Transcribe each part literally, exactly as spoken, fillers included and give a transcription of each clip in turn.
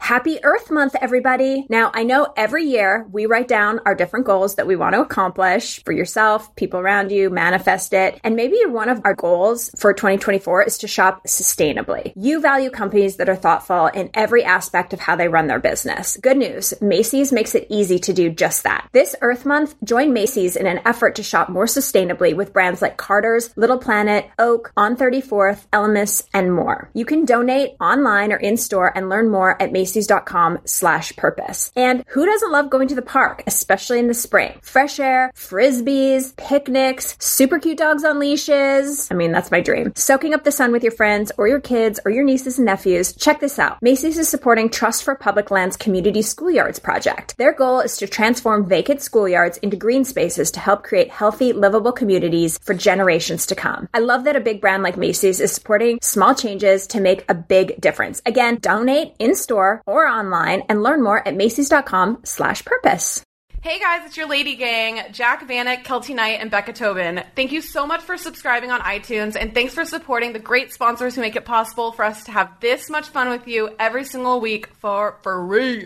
Happy Earth Month, everybody. Now, I know every year we write down our different goals that we want to accomplish for yourself, people around you, manifest it. And maybe one of our goals for twenty twenty-four is to shop sustainably. You value companies that are thoughtful in every aspect of how they run their business. Good news, Macy's makes it easy to do just that. This Earth Month, join Macy's in an effort to shop more sustainably with brands like Carter's, Little Planet, Oak, On thirty-fourth, Elemis, and more. You can donate online or in-store and learn more at Macy's. Macy's.com slash purpose. And who doesn't love going to the park, especially in the spring? Fresh air, frisbees, picnics, super cute dogs on leashes. I mean, that's my dream. Soaking up the sun with your friends or your kids or your nieces and nephews. Check this out. Macy's is supporting Trust for Public Lands Community Schoolyards project. Their goal is to transform vacant schoolyards into green spaces to help create healthy, livable communities for generations to come. I love that a big brand like Macy's is supporting small changes to make a big difference. Again, donate in-store or online and learn more at Macy's.com slash purpose. Hey guys, it's your Lady Gang, Jac Vanek, Keltie Knight, and Becca Tobin. Thank you so much for subscribing on iTunes, and thanks for supporting the great sponsors who make it possible for us to have this much fun with you every single week for free.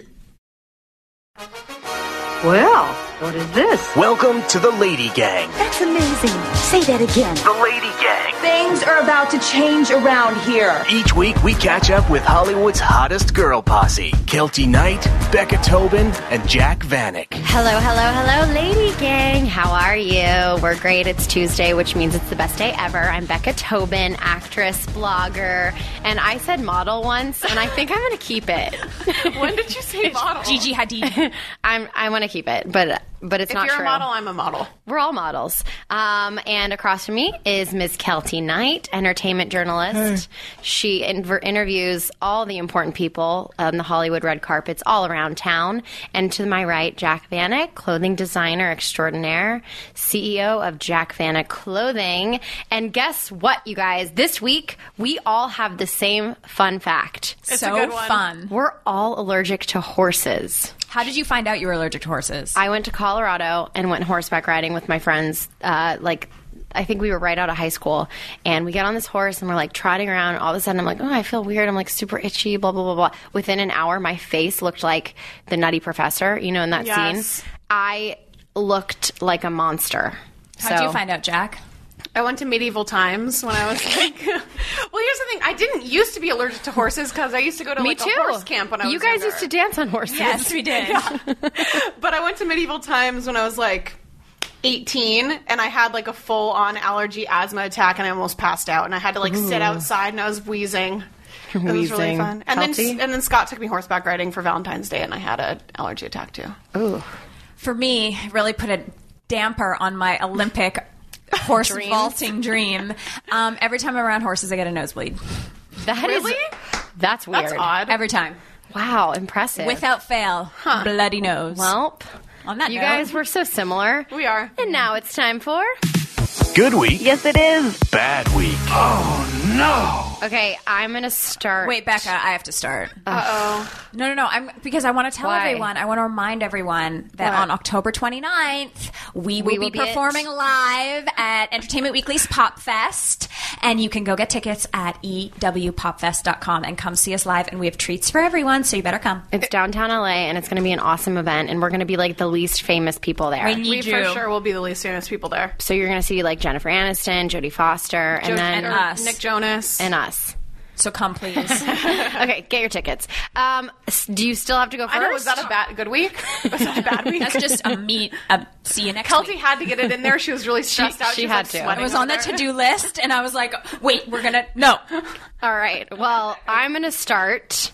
Well, what is this? Welcome to the Lady Gang. That's amazing. Say that again. The Lady Gang. Things are about to change around here. Each week we catch up with Hollywood's hottest girl posse, Keltie Knight, Becca Tobin, and Jac Vanek. Hello, hello, hello, Lady Gang. How are you? We're great. It's Tuesday, which means it's the best day ever. I'm Becca Tobin, actress, blogger, and I said model once, and I think I'm going to keep it. When did you say model? Gigi Hadid. I'm, I want to keep it, but but it's if not you're true. a model, I'm a model. We're all models. Um, and across from me is Miz Keltie Knight, entertainment journalist. Hey. She inver- interviews all the important people on the Hollywood red carpets all around town. And to my right, Jac Vanek, clothing designer extraordinaire, C E O of Jac Vanek Clothing. And guess what, you guys? This week, we all have the same fun fact. It's so a good one. Fun. We're all allergic to horses. How did you find out you were allergic to horses? I went to Colorado and went horseback riding with my friends. Uh, like, I think we were right out of high school. And we get on this horse and we're like trotting around. And all of a sudden I'm like, oh, I feel weird. I'm like super itchy, blah, blah, blah, blah. Within an hour, my face looked like the Nutty Professor, you know, in that yes. scene. I looked like a monster. How'd so, you find out, Jac? I went to medieval times when I was like, well, here's the thing. I didn't used to be allergic to horses because I used to go to Me like too. a horse camp when I was You guys younger. used to dance on horses. Yes, we did. Yeah. But I went to medieval times when I was like eighteen and I had like a full on allergy asthma attack and I almost passed out and I had to like Ooh. sit outside and I was wheezing. It was really Wheezing. fun. And Healthy? then and then Scott took me horseback riding for Valentine's Day and I had an allergy attack too. Ooh. For me, it really put a damper on my Olympic horse Dreams. vaulting dream. Um, every time I'm around horses, I get a nosebleed. That is- Really? that's weird. That's odd. Every time. Wow, impressive. Without fail. Bloody nose. Well, on that you note, guys were so similar. We are. And now it's time for... Good week. Yes, it is. Bad week. Oh, no. Okay, I'm going to start... Wait, Becca, I have to start. Uh-oh. No, no, no. I'm because I want to tell Why? everyone, I want to remind everyone that What? on October twenty-ninth, we will, We will be be at- performing live at Entertainment Weekly's Pop Fest. And you can go get tickets at e w pop fest dot com and come see us live. And we have treats for everyone, so you better come. It's downtown L A, and it's going to be an awesome event, and we're going to be like the least famous people there. We need We for you. sure will be the least famous people there. So you're going to see like Jennifer Aniston, Jodie Foster, and Jo- then and us. Nick Jonas. and us. So come, please. Okay, get your tickets. Um, s- do you still have to go first? I know, was that a bad good week? Was that a bad week? That's just a meet. A, see you next Keltie week. had to get it in there. She was really stressed She- out. she was, had like, to. sweating It was over on the there. to-do list, and I was like, wait, we're going to... No. All right. Well, I'm going to start.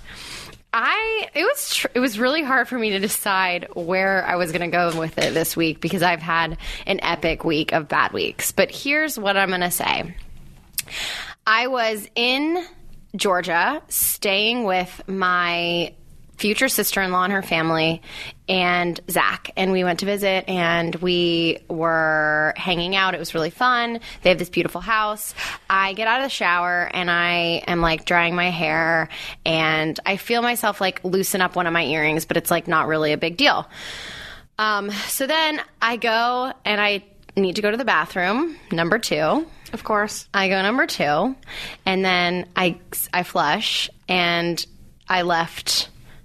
I it was tr- it was really hard for me to decide where I was going to go with it this week because I've had an epic week of bad weeks. But here's what I'm going to say. I was in Georgia staying with my future sister-in-law and her family and Zach, and we went to visit and we were hanging out. It was really fun. They have this beautiful house. I get out of the shower and I am like drying my hair and I feel myself like loosen up one of my earrings, but it's like not really a big deal. Um, so then I go and I need to go to the bathroom, number two. Of course. I go number two, and then I, I flush, and I left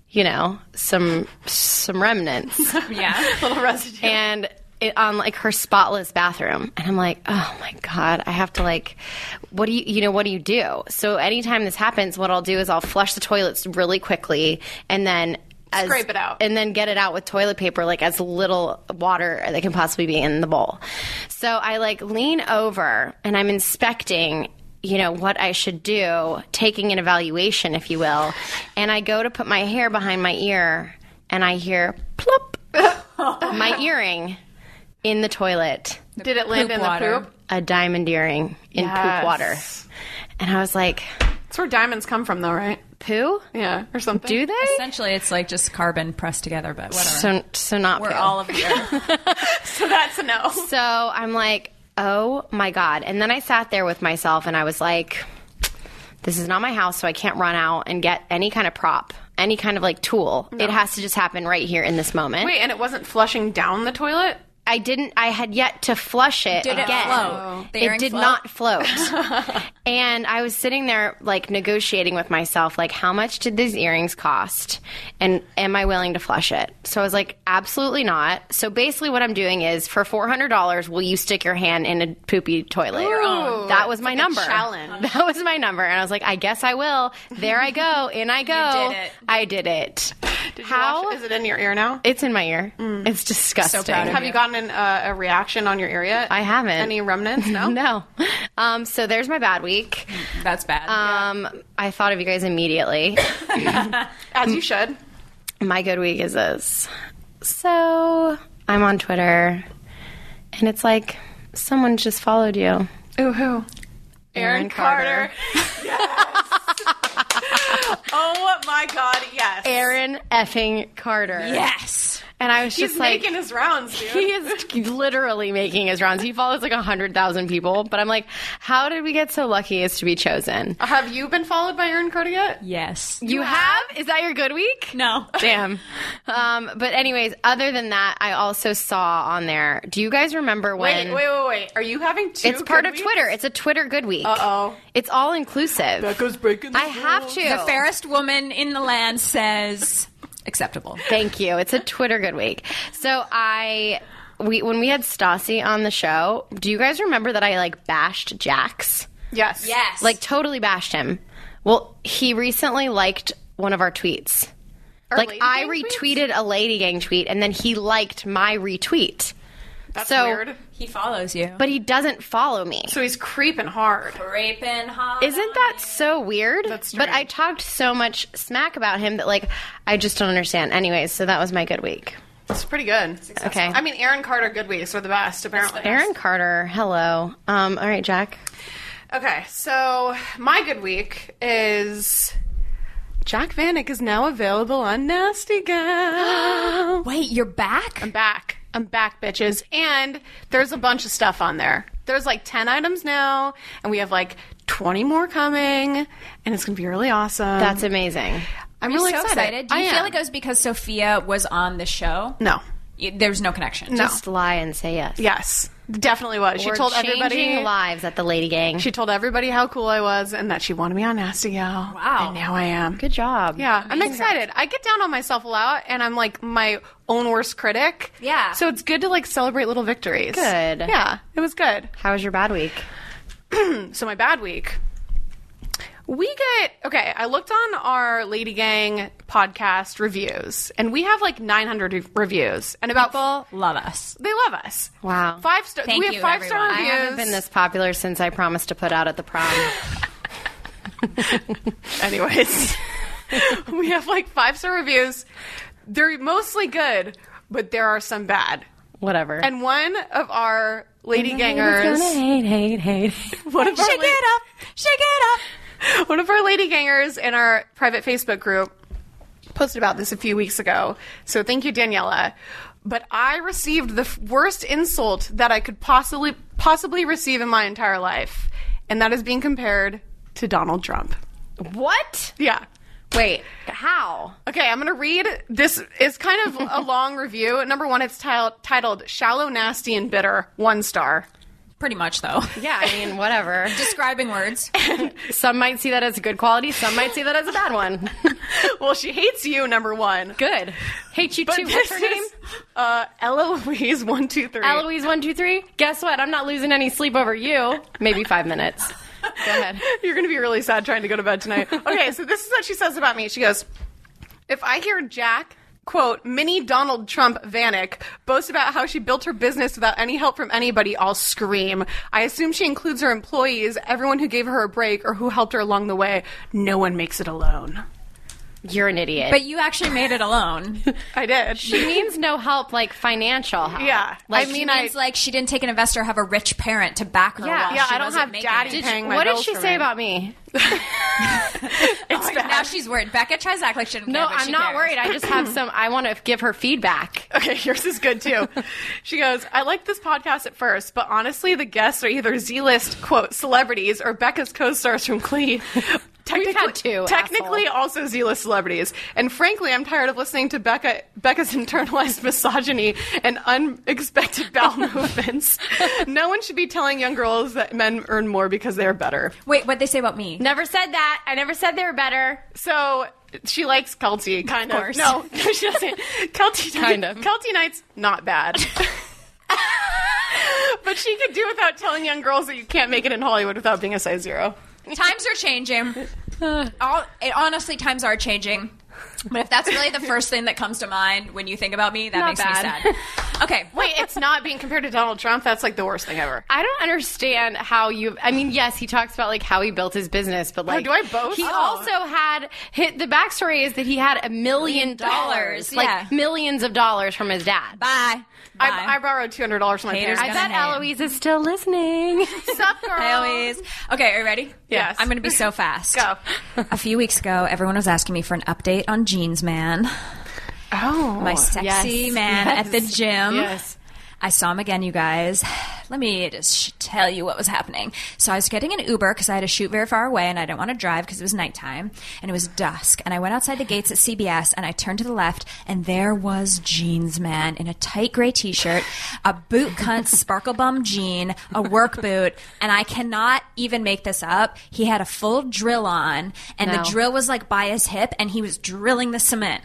you know, some some remnants. Yeah. Little residue. And it, on like her spotless bathroom, and I'm like, oh my god, I have to like, what do you, you know, what do you do? So anytime this happens, what I'll do is I'll flush the toilets really quickly, and then as, Scrape it out. and then get it out with toilet paper, like as little water that can possibly be in the bowl. So I like lean over and I'm inspecting, you know, what I should do, taking an evaluation, if you will, and I go to put my hair behind my ear, and I hear plop, my earring. In the toilet. Did it land poop in water. the poop? A diamond earring in Yes. poop water. And I was like, That's where diamonds come from, though, right? poo? Yeah, or something. Do they? Essentially, it's like just carbon pressed together, but whatever. So, so not We're poo. all of the earth. So that's a no. So I'm like, oh my God. And then I sat there with myself and I was like, this is not my house, so I can't run out and get any kind of prop, any kind of like tool. It has to just happen right here in this moment. Wait, and it wasn't flushing down the toilet? I didn't, I had yet to flush it Did it again. float? The It earring did float? not float. And I was sitting there like negotiating with myself, like, how much did these earrings cost? And am I willing to flush it? So I was like, absolutely not. So basically what I'm doing is for four hundred dollars, will you stick your hand in a poopy toilet? Ooh, That was my it's like a number. challenge. That was my number. And I was like, I guess I will. There I go. In I go. did it. I did it. Did you How? wash it? Is it in your ear now? It's in my ear. It's disgusting. So proud of Have you gotten an, uh, a reaction on your ear yet? I haven't. Any remnants? No? No. Um, so there's my bad week. That's bad. Um, I thought of you guys immediately. As you should. My good week is this. So I'm on Twitter, and it's like someone just followed you. Ooh, who? Aaron Carter. Oh my God, yes. Aaron effing Carter. yes. And I was He's just like, making his rounds, dude. he is literally making his rounds. He follows like one hundred thousand people. But I'm like, how did we get so lucky as to be chosen? Have you been followed by Aaron Carter yet? Yes. You have? Is that your good week? No. Damn. Um, but anyways, other than that, I also saw on there. Do you guys remember when? Wait, wait, wait, wait. Are you having two It's part good of weeks? Twitter. It's a Twitter good week. Uh-oh. It's all inclusive. Becca's breaking the I have rules. to. The fairest woman in the land says acceptable. Thank you. It's a Twitter good week. So I, we when we had Stassi on the show, do you guys remember that I like bashed Jax? Yes. Yes. Like totally bashed him. Well, he recently liked one of our tweets. Our like Lady I Gang tweets? retweeted a Lady Gang tweet, and then he liked my retweet. That's So- weird. He follows you. But he doesn't follow me. So he's creeping hard. Raping hot. Isn't that so weird? That's But I strange. talked so much smack about him that like I just don't understand. Anyways, so that was my good week. It's pretty good. Okay. I mean, Aaron Carter good weeks are the best, apparently. Aaron Carter, hello. Um, all right, Jack. Okay, so my good week is Jack Vanek is now available on Nasty Gal. Wait, you're back? I'm back. I'm back, bitches. And there's a bunch of stuff on there. There's like ten items now, and we have like twenty more coming, and it's going to be really awesome. That's amazing. I'm You're really so excited. excited. Do you I feel am. like it was because Sophia was on the show? No. Y- There's no connection. No. Just lie and say yes. Yes. Definitely was. She We're told changing everybody. lives at the Lady Gang. She told everybody how cool I was and that she wanted me on Nasty Gal. Wow. And now I am. Good job. Yeah, I'm excited. I get down on myself a lot, and I'm like my own worst critic. Yeah. So it's good to like celebrate little victories. Good. Yeah, it was good. How was your bad week? So my bad week. We get okay. I looked on our Lady Gang podcast reviews, and we have like nine hundred re- reviews, and about People love us. they love us. Wow. Five star. Thank We have you, five star everyone. I reviews. haven't been this popular since I promised to put out at the prom. Anyways, we have like five star reviews. They're mostly good, but there are some bad. Whatever. And one of our Lady Gangers, hate, hate, hate. one of our Shake la- it up. Shake it up. one of our Lady Gangers in our private Facebook group posted about this a few weeks ago. So thank you, Daniela. But I received the f- worst insult that I could possibly possibly receive in my entire life, and that is being compared to Donald Trump. What? Yeah. Wait, how? Okay, I'm going to read. This is kind of a long review. Number one, it's til- titled Shallow, Nasty, and Bitter. One star. Pretty much, though. Yeah, I mean, whatever. Describing words. Some might see that as a good quality. Some might see that as a bad one. Well, she hates you, number one. Good. Hate you But too. this What's her name? is uh, Eloise one two three. Eloise one two three. Guess what? I'm not losing any sleep over you. Maybe five minutes. Go ahead. You're going to be really sad trying to go to bed tonight. Okay, so this is what she says about me. She goes, if I hear Jack, quote, mini Donald Trump Vanek, boast about how she built her business without any help from anybody, I'll scream. I assume she includes her employees, everyone who gave her a break or who helped her along the way. No one makes it alone. You're an idiot. But you actually made it alone. I did. she means no help, like financial help. Yeah. Like, I mean, she means, I, like, she didn't take an investor, have a rich parent to back her. Yeah. while Yeah, she I don't wasn't have making daddy it. Did paying you- my what did bills she for say me. about me? It's bad. Now she's worried. Becca tries to act like she didn't No, care, but I'm she not cares. worried. I just have some. I want to give her feedback. Okay, yours is good too. She goes, I liked this podcast at first, but honestly, the guests are either Z-list, quote, celebrities or Becca's co-stars from Glee. We've had two, Technically, asshole. also Z-list celebrities. And frankly, I'm tired of listening to Becca Becca's internalized misogyny and unexpected bowel movements. No one should be telling young girls that men earn more because they're better. Wait, what'd they say about me? Never said that. I never said they were better. So she likes Kelty, kind of. Of course. No, she doesn't. Kelty, Kind of. Kelty Knight's not bad. But she could do without telling young girls that you can't make it in Hollywood without being a size zero. Times are changing. All, it, honestly, times are changing. But if that's really the first thing that comes to mind when you think about me, that Not makes bad. me sad. Okay, Wait, it's not being compared to Donald Trump? That's like the worst thing ever. I don't understand how you. I mean, yes, he talks about like how he built his business, but like, do I boast? He Oh. also had hit the backstory is that he had a million dollars, like yeah. millions of dollars from his dad. bye. Bye. I, I borrowed two hundred dollars from my Haters parents. I gonna bet hate. Eloise is still listening. Sup, girl? Hi, Eloise. Okay, are you ready? Yes. I'm going to be so fast. Go. A few weeks ago, everyone was asking me for an update on Jeans Man, Oh. my sexy yes, man yes, at the gym. yes. I saw him again, you guys. Let me just sh- tell you what was happening. So I was getting an Uber because I had to shoot very far away and I didn't want to drive because it was nighttime and it was dusk. And I went outside the gates at C B S and I turned to the left and there was Jeans Man in a tight gray t-shirt, a boot cunt sparkle bum jean, a work boot, and I cannot even make this up. He had a full drill on and No. the drill was like by his hip and he was drilling the cement.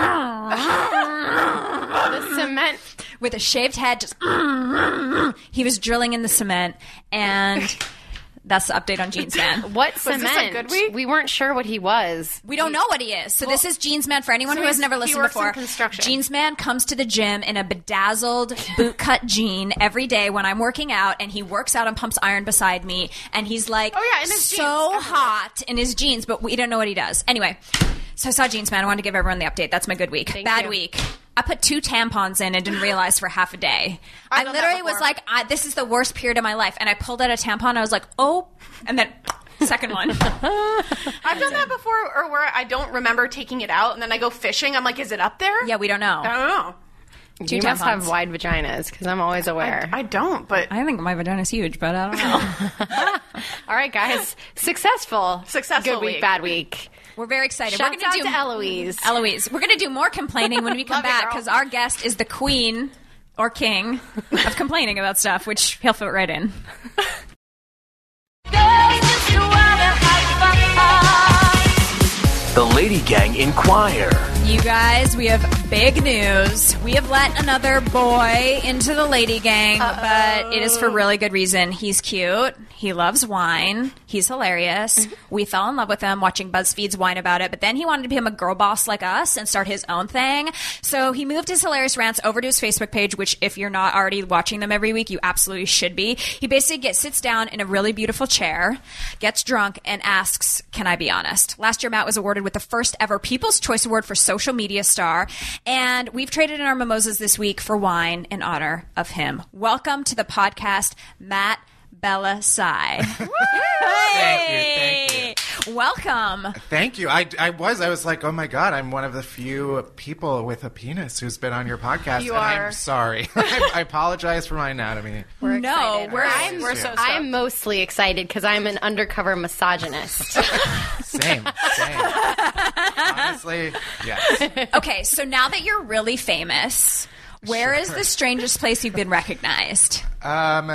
The cement. With a shaved head, just he was drilling in the cement, and that's the update on Jeans Man. What this cement? a good week? We weren't sure what he was. We don't know what he is. So this is Jeans Man for anyone so who has he's- never he listened works in before. construction. Jeans Man comes to the gym in a bedazzled bootcut jean every day when I'm working out, and he works out and pumps iron beside me, and he's like, Oh, yeah, in his so jeans. hot in his jeans, but we don't know what he does. Anyway, so I saw Jeans Man. I wanted to give everyone the update. That's my good week. Thank Bad you. week. I put two tampons in and didn't realize for half a day. I've I done literally that was before. like, I, this is the worst period of my life. And I pulled out a tampon. I was like, oh, and then second one. I've done that before, or where I don't remember taking it out, and then I go fishing. I'm like, is it up there? Yeah, we don't know. I don't know. Two you must tampons. have wide vaginas because I'm always aware. I don't, but I think my vagina's huge, but I don't know. All right, guys. Successful. Successful Good week, week. bad week. We're very excited. Shouts We're gonna out do to Eloise. Eloise. We're going to do more complaining when we come Love it, back girl. because our guest is the queen or king of complaining about stuff, which he'll fit right in. The Lady Gang Inquire. You guys, we have big news. We have let another boy into the lady gang, Uh-oh. but it is for really good reason. He's cute. He loves wine. He's hilarious. We fell in love with him watching BuzzFeed's Wine About It, but then he wanted to become a girl boss like us and start his own thing. So he moved his hilarious rants over to his Facebook page, which if you're not already watching them every week, you absolutely should be. He basically gets sits down in a really beautiful chair, gets drunk, and asks, can I be honest? Last year, Matt was awarded with the first ever People's Choice Award for Social Media Star, and we've traded in our mimosas this week for wine in honor of him. Welcome to the podcast, Matt Bellassai. Thank you, thank you. Welcome. Thank you. I, I was. I was like, oh my God, I'm one of the few people with a penis who's been on your podcast. You and are. I'm sorry. I, I apologize for my anatomy. We're No, excited. we're- I'm, we're so I'm stoked. mostly excited because I'm an undercover misogynist. Same, same. Honestly, yes. Okay, so now that you're really famous, where is Sure. the strangest place you've been recognized? Um,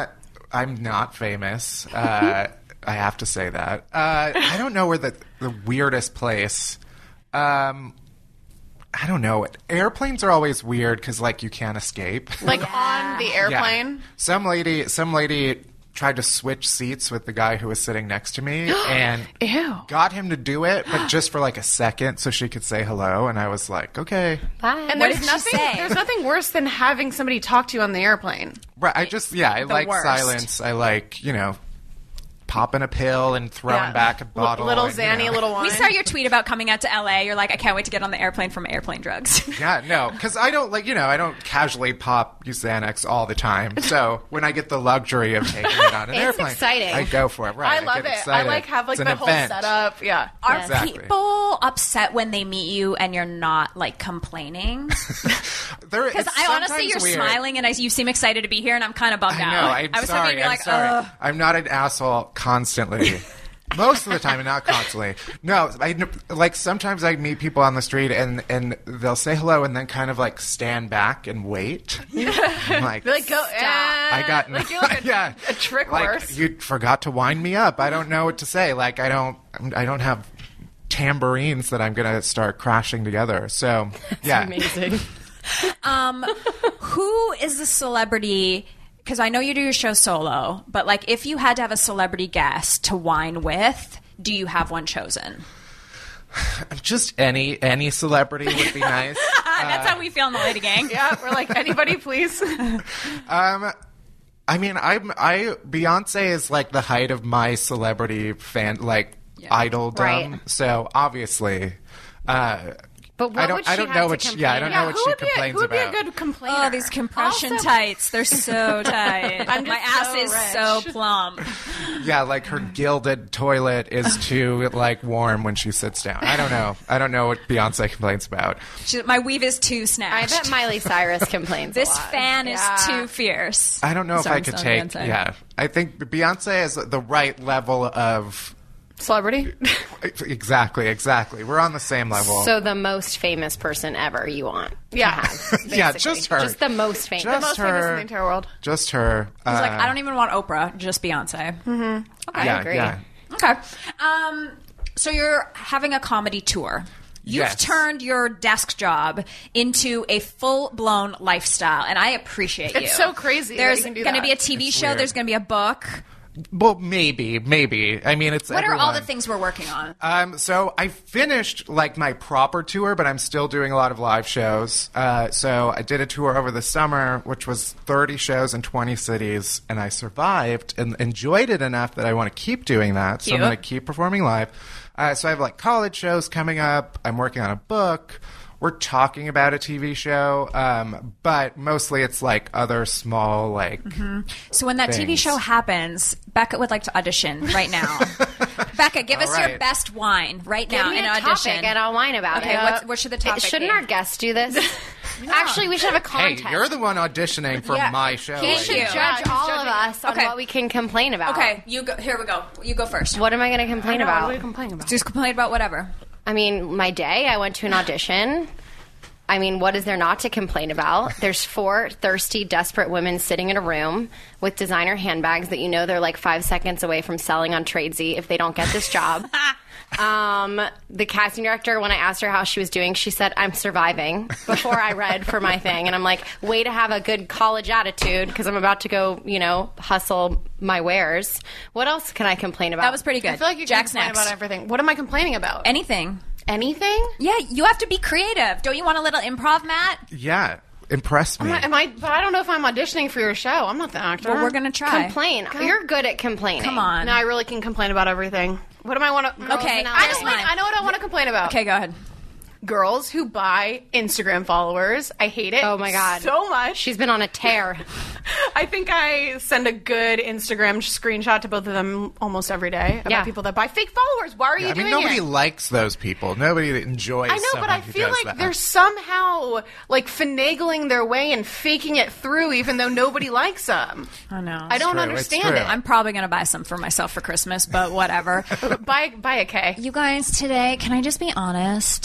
I'm not famous. Uh, I have to say that. Uh, I don't know where the the weirdest place. Um, I don't know. Airplanes are always weird because, like, you can't escape. Like on the airplane? Yeah. Some lady, some lady tried to switch seats with the guy who was sitting next to me and Ew. got him to do it, but just for like a second so she could say hello. And I was like, okay. Bye. And What there's did she nothing say? there's nothing worse than having somebody talk to you on the airplane. Right. I just, yeah, I like worst. silence. I like, you know, popping a pill and throwing Yeah. back a L- bottle. little and, you Xanny, know. little wine. We saw your tweet about coming out to L A. You're like, I can't wait to get on the airplane from airplane drugs. Yeah, no, because I don't like, you know, I don't casually pop Xanax all the time. So when I get the luxury of taking it on an It's airplane, exciting. I go for it. Right, I love get it. excited. I like have like It's an the whole event. setup. Yeah. Are Exactly. people upset when they meet you and you're not like complaining? There- Because it's I honestly, sometimes you're weird. smiling and I, you seem excited to be here, and I'm kind of bummed I out. know. I'm I was sorry. hoping you're I'm like, sorry. ugh. I'm not an asshole constantly. Most of the time, and not constantly. No, I like sometimes I meet people on the street and and they'll say hello and then kind of like stand back and wait. I'm like, Be like, go. Eh, I got like you're like a, yeah, a trick like, horse. You forgot to wind me up. I don't know what to say. Like I don't, I don't have tambourines that I'm gonna start crashing together. So yeah, Amazing. Um, who is the celebrity? Because I know you do your show solo, but like if you had to have a celebrity guest to wine with, do you have one chosen? just any any celebrity would be nice. That's how we feel in the Lady Gang. Yeah, we're like, anybody, please. Um, I mean, I'm I Beyonce is like the height of my celebrity fan, like idoldom. Right. So obviously, uh, But what I don't would I she don't have know to what she, yeah I don't complain know Yeah, what who she would be a, complains who would be about. a good complainer? Oh, these compression Also- tights. They're so tight. I'm just My ass so is rich. so plump. Yeah, like her gilded toilet is too like warm when she sits down. I don't know. I don't know what Beyonce complains about. She, my weave is too I snatched. bet Miley Cyrus complains this a lot. fan Yeah. is too fierce. I don't know if Sorry, I could sorry, take. Beyonce. Yeah, I think Beyonce is the right level of. Celebrity? Exactly, exactly. We're on the same level. So the most famous person ever you want. Yeah. yeah, just her. Just the most famous. Just Most her. famous in the entire world. Just her. He's Uh, like, I don't even want Oprah, just Beyonce. I yeah, agree. yeah. Okay. Um, so you're having a comedy tour. You've Yes. turned your desk job into a full-blown lifestyle, and I appreciate you. It's so crazy that There's you can do going to that. be a T V It's show. weird. There's going to be a book. Well, maybe, maybe. I mean, it's What are all the everyone. things we're working on? Um, so I finished like my proper tour, but I'm still doing a lot of live shows. Uh, so I did a tour over the summer, which was thirty shows in twenty cities, and I survived and enjoyed it enough that I want to keep doing that. So I'm Cute. going to keep performing live. Uh, so I have like college shows coming up. I'm working on a book. We're talking about a T V show, um, but mostly it's like other small like. So when that T V things. show happens, Becca would like to audition right now. Becca, give us All your right. best wine right Give now me in a an audition. topic and I'll whine about Okay, it. what's, what should the topic Shouldn't be? our guests do this? Actually, we should have a Hey, contest. you're the one auditioning for Yeah. my show. He I should guess. judge he's all judging. of us on Okay. what we can complain about. Okay, you go. Here we go. You go first. What am I going to complain I know, about? what are you complaining about? Just complain about whatever. I mean, my day, I went to an audition. I mean, what is there not to complain about? There's four thirsty, desperate women sitting in a room with designer handbags that you know they're like five seconds away from selling on Tradesy if they don't get this job. um, the casting director, when I asked her how she was doing, she said, I'm surviving before I read for my thing. And I'm like, way to have a good college attitude because I'm about to go, you know, hustle my wares. What else can I complain about? That was pretty good. I feel like you Jack's can complain next. about everything. What am I complaining about? Anything. Anything? Yeah, you have to be creative. Don't you want a little improv, Matt? Yeah, impress me. Am I, am I? But I don't know if I'm auditioning for your show. I'm not the actor. Well, we're gonna try. Complain. You're good at complaining. Come on. No, I really can complain about everything. What am I want to? Okay, now I here's know, mine. I know what I want to complain about. Okay, go ahead. Girls who buy Instagram followers. I hate it. Oh my God. so much. She's been on a tear. I think I send a good Instagram screenshot to both of them almost every day about Yeah. people that buy fake followers. Why are you I doing mean, nobody it? likes those people. Nobody enjoys. I know, but someone I who feel does like that. they're somehow like finagling their way and faking it through, even though nobody likes them. I know. I don't true, it's understand true. it. I'm probably going to buy some for myself for Christmas, but whatever. buy buy a K. You guys, today, can I just be honest? Today I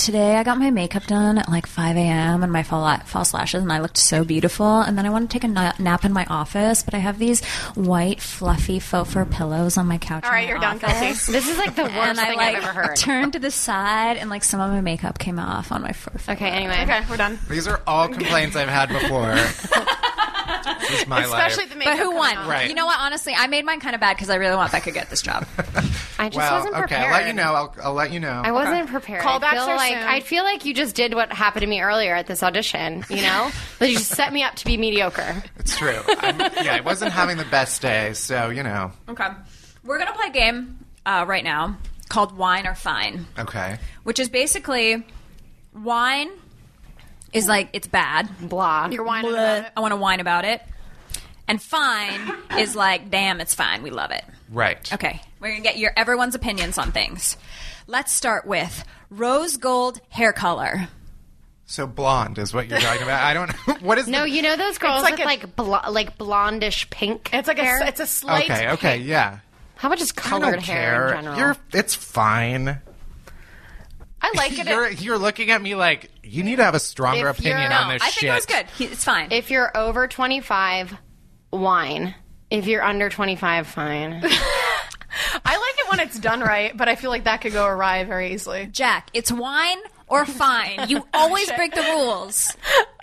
I got my makeup done at like five a.m. and my fall- false lashes, and I looked so beautiful. And then I want to take a na- nap in my office, but I have these white, fluffy faux fur pillows on my couch. All right, you're done, Kelsey. This is like the worst And I thing like I've ever heard. turned to the side, and like some of my makeup came off on my fur. Okay, anyway. Okay, we're done. These are all complaints I've had before. This is my Especially life. the makeup. But who coming won? off. Right. You know what? Honestly, I made mine kind of bad because I really want Becca to get this job. I just Well, wasn't okay, prepared. I'll let you know. I'll, I'll let you know. I wasn't prepared. Callbacks I feel are like soon. I feel like you just did what happened to me earlier at this audition. You know, that you just set me up to be mediocre. It's true. I'm, yeah, I wasn't having the best day, so, you know. Okay. We're going to play a game uh, right now called Wine or Fine, Okay. which is basically wine is like, it's bad. Blah. You're whining Bleh. about it. I want to whine about it. And fine is like, damn, it's fine. We love it. Right. Okay. We're going to get your everyone's opinions on things. Let's start with rose gold hair color. So blonde is what you're talking about. I don't know. What is No, the... you know those girls like with a- like bl- like blondish pink. It's like hair? a, it's a slight. Okay, okay, yeah. How about just I colored don't hair care. in general? You're, it's fine. I like it. You're, you're looking at me like, you need to have a stronger If you're- opinion No, on this I shit. think it was good. He, it's fine. If you're over twenty-five, wine. If you're under twenty-five, fine. I like it when it's done right, but I feel like that could go awry very easily. Jack, it's wine or fine. You always break the rules.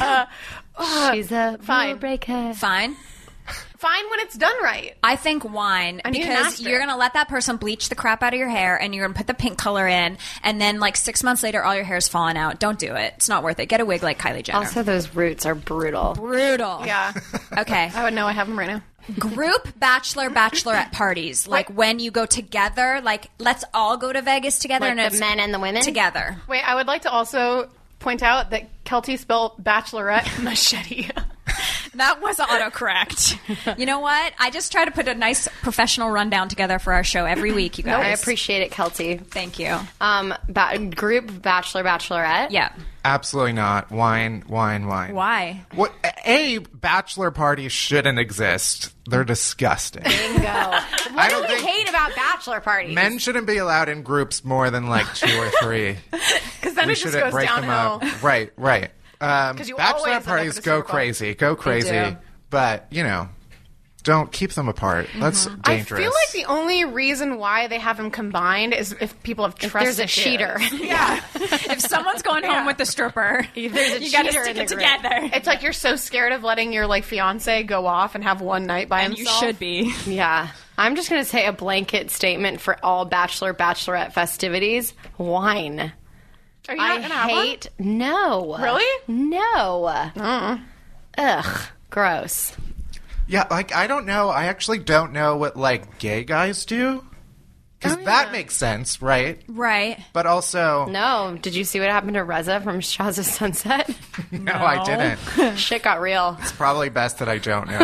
She's a fine. rule breaker. Fine. Fine when it's done right. I think wine need to because master you're it. going to let that person bleach the crap out of your hair and you're going to put the pink color in and then like six months later all your hair's falling out. Don't do it. It's not worth it. Get a wig like Kylie Jenner. Also, those roots are brutal. Brutal. Yeah. Okay. I would know I have them right now. Group bachelor bachelorette parties. Like Wait. when you go together, like let's all go to Vegas together Like and the it's men and the women? together. Wait, I would like to also point out that Kelty spelled bachelorette machete. That was autocorrect. You know what? I just try to put a nice professional rundown together for our show every week, you guys. I appreciate it, Kelty. Thank you. Um, ba- group bachelor bachelorette. Yeah. Absolutely not. Wine, wine, wine. Why? What? A bachelor parties shouldn't exist. They're disgusting. Bingo. I What do don't we think- hate about bachelor parties? Men shouldn't be allowed in groups more than like two or three. Because then we it just shouldn't goes break downhill. them up. Right, right. Um, 'Cause you always bachelor end up parties in a go circle. crazy, go crazy. do. But you know, don't keep them apart. That's Mm-hmm. I dangerous. feel like the only reason why they have them combined is if people have trust There's a issues. cheater. Yeah. If someone's going home with the stripper, There's a you got to cheater stick in it the group. together. It's like you're so scared of letting your like fiance go off and have one night by And you himself. should be. Yeah. I'm just going to say a blanket statement for all bachelor bachelorette festivities. Wine. Are you not I gonna have one? hate. No. Really? No. Uh-uh. Ugh. Gross. Yeah, like I don't know. I actually don't know what like gay guys do. Because Oh, that yeah. makes sense, right? Right. But also, No. Did you see what happened to Reza from Shahs of Sunset? no, I didn't. Shit got real. It's probably best that I don't know.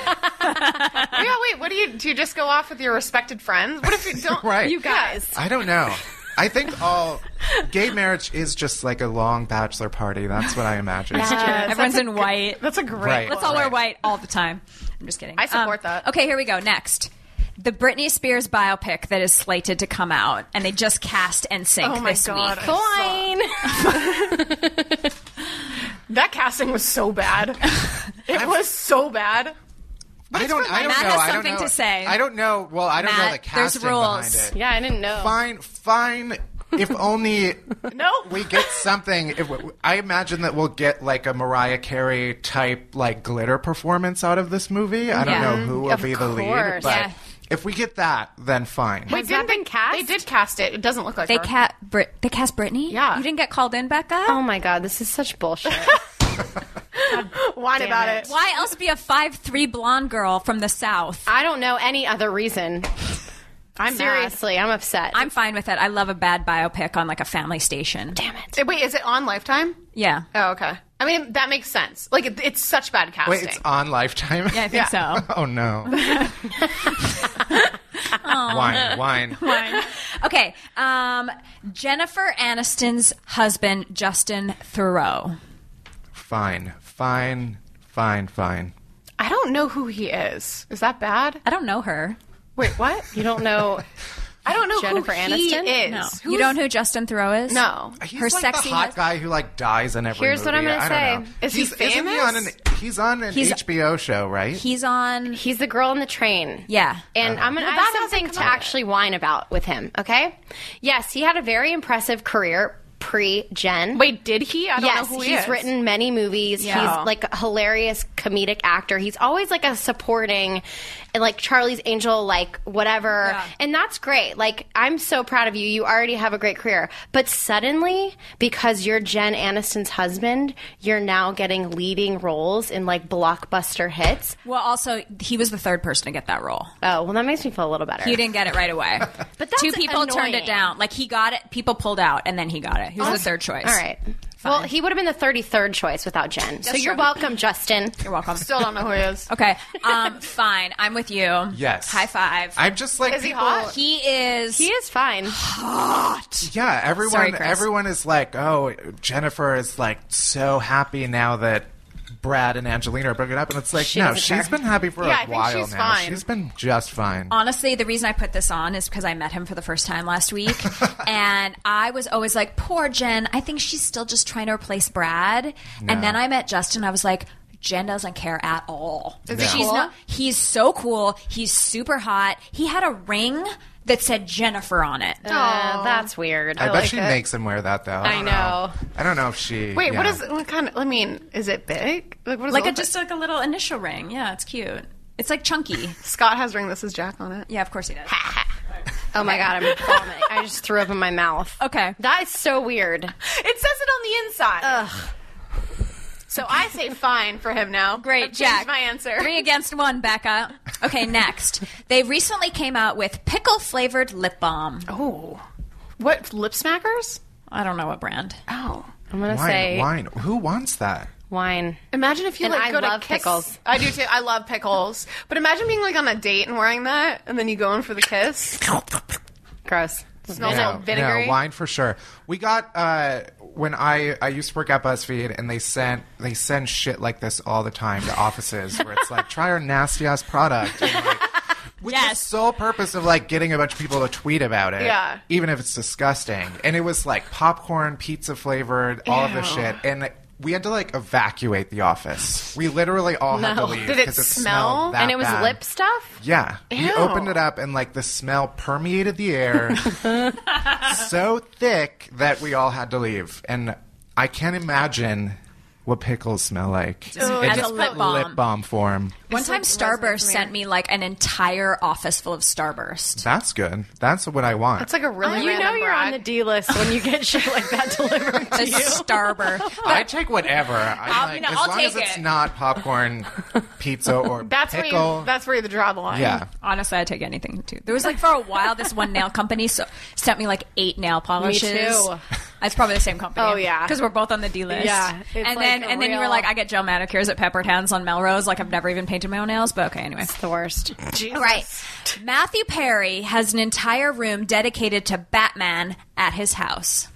Yeah, wait, what do you do you just go off with your respected friends? What if you don't Right. You guys. I don't know. I think all gay marriage is just like a long bachelor party. That's what I imagine. Everyone's in white. That's a great Right. Let's one. all wear Right. white all the time. I'm just kidding. I support Um, that. Okay, here we go. Next. The Britney Spears biopic that is slated to come out, and they just cast N Sync Oh my this God, week. I Fine. That casting was so bad. It was so bad. I don't. I don't Matt know. has I don't something know. to say. I don't know. Well, I don't know Matt, the there's casting rules. behind it. Yeah, I didn't know. Fine, fine. If only No. we get something. If, I imagine that we'll get like a Mariah Carey type like glitter performance out of this movie. I don't Yeah. know who will Of be the lead, course. but Yeah. if we get that, then fine. Wait, Has that didn't they been cast? They did cast it. It doesn't look like They her. cat Brit- they cast Britney? Yeah. You didn't get called in, Becca? Oh my God, this is such bullshit. Whine Damn about it. it. Why else be a five three blonde girl from the South? I don't know any other reason. I'm Seriously, I'm upset. I'm fine with it. I love a bad biopic on like a family station. Damn it. serious. Wait, is it on Lifetime? Yeah. Oh, okay. I mean, that makes sense. Like, it, it's such bad casting. Wait, it's on Lifetime. Yeah, I think so. Oh no. Wine, wine. Okay. Um, Jennifer Aniston's husband, Justin Theroux. Fine, fine, fine, fine. I don't know who he is. Is that bad? I don't know her. Wait, what? You don't know. I don't know Jennifer who he Aniston? is. No. Who's- You don't know who Justin Theroux is? No. He's Her like sexy the hot hus- guy who like dies in every Here's what movie. I'm gonna I don't know. Is he He's- Isn't he famous? on an, he's on an He's- H B O show, right? He's on. He's the girl in the train. Yeah. And I'm gonna Well, I that have hasn't something come to out yet. actually whine about with him, okay? Yes, he had a very impressive career pre-Jen. Wait, did he? I don't yes, know who he he's is. written many movies. Yeah. He's like a hilarious comedic actor. He's always like a supporting, and like Charlie's Angel, like whatever. Yeah. And that's great. Like, I'm so proud of you. You already have a great career. But suddenly, because you're Jen Aniston's husband, you're now getting leading roles in like blockbuster hits. Well, also, he was the third person to get that role. Oh, well, that makes me feel a little better. He didn't get it right away. But that's two people turned it annoying. down. Like he got it, people pulled out, and then he got it. He was the third choice. All right. Well, he would have been the thirty-third choice without Jen. so you're true. welcome, Justin. You're welcome. Still don't know who he is. Okay, um, fine. I'm with you. Yes. High five. I'm just like Is he people- hot? he is. He is fine. Yeah, everyone Sorry, Chris. everyone is like, oh, Jennifer is like so happy now that Brad and Angelina are broken up, and it's like, She no, doesn't she's care. been happy for Yeah, I a think while she's now. fine. She's been just fine. Honestly, the reason I put this on is because I met him for the first time last week. And I was always like, poor Jen. I think she's still just trying to replace Brad. No. And then I met Justin. I was like, Jen doesn't care at all. Is he She's cool? not. He's so cool. He's super hot. He had a ring that said Jennifer on it. Uh, that's weird. I, bet like she it. makes him wear that though. I, I don't know. I don't know if she. Wait, yeah. what is what kind of? I mean, is it big? Like what is Like it a, look just like a little initial ring. Yeah, it's cute. It's like chunky. like? Scott has ring. This is Jack on it. Yeah, of course he does. Oh my god, I'm vomiting. I just threw up in my mouth. Okay. That is so weird. It says it on the inside. Ugh. So I say fine for him now. Great, I've changed Jack. my answer. Three against one, Becca. Okay, next. They recently came out with pickle flavored lip balm. Oh, what lip smackers? I don't know what brand. Oh, I'm gonna wine? say Wine. Who wants that? wine. imagine if you And like I go love to kiss. pickles. I do too. I love pickles. But imagine being like on a date and wearing that, and then you go in for the kiss. Gross. Smells no, like vinegary. no, wine for sure. We got uh, when I I used to work at BuzzFeed, and they sent they send shit like this all the time to offices where it's like, try our nasty ass product. And like, with the Yes. sole purpose of like getting a bunch of people to tweet about it, Yeah. even if it's disgusting. And it was like popcorn, pizza flavored, all of this Ew. shit, and we had to like evacuate the office. We literally all had to No. leave Did it 'cause smell? smelled that And it was bad. lip stuff? Yeah. We Ew. opened it up and like the smell permeated the air so thick that we all had to leave. And I can't imagine what pickles smell like. Ooh, In as a just lip balm. lip balm form. One It's time, like Starburst resonates sent me like an entire office full of Starburst. That's good. That's what I want. It's like a really You know random you're brag. on the D list when you get shit like that delivered to A you. Starburst. I take whatever. I'm I'll- like, no, as I'll long take as it's it. not popcorn, pizza, or That's where pickle. you. That's where you draw the line. yeah. Honestly, I take anything too. There was like for a while, this one nail company so, sent me like eight nail polishes. too. It's probably the same company. Oh, yeah. because we're both on the D list. Yeah, it's and like then a and then you were real- like, I get gel manicures at Peppered Hands on Melrose. Like I've never even painted my own nails, but okay, anyway. The worst. Jesus. Right. Matthew Perry has an entire room dedicated to Batman at his house.